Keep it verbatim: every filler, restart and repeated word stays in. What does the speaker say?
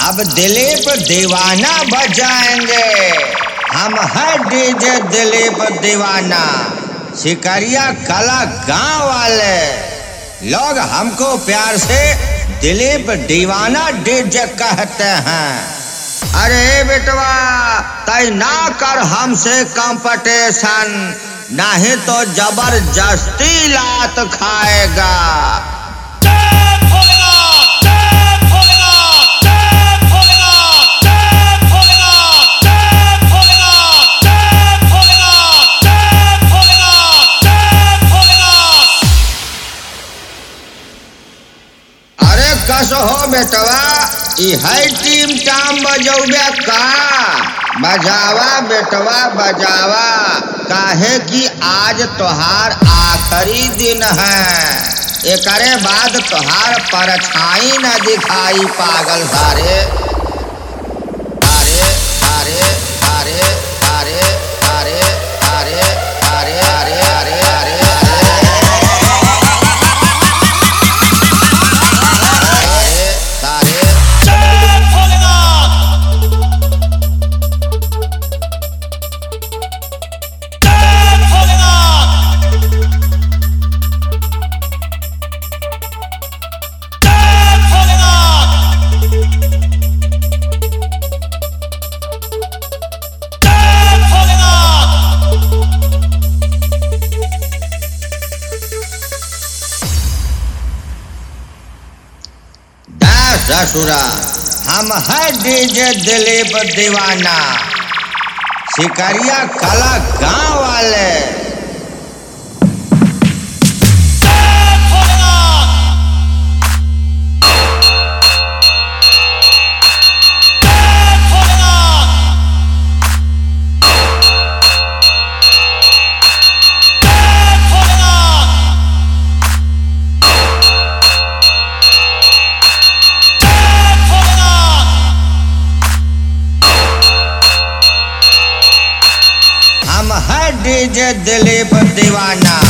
अब दिलीप दीवाना बजाएंगे। हम है डीजे दिलीप दीवाना, सिकरिया कला गांव वाले लोग हमको प्यार से दिलीप दीवाना डीजे कहते हैं। अरे बेटवा तय ना कर हमसे कंपटीशन, नहीं तो जबरदस्ती लात खाएगा। कस हो बेटवा, ई है टीम टाम बजौबे का? बजावा बेटवा बजावा, काहे कि आज तोहार आखिरी दिन है। एकरे बाद तोहार परछाई न दिखाई पागल सारे सारे सारे सारे सारे सारे सारे सारे सारे सारे ससुरा, हम है डीजे दिलीप दीवाना, सिकरिया कला गांव वाले। हम है डीजे दिलीप दीवाना।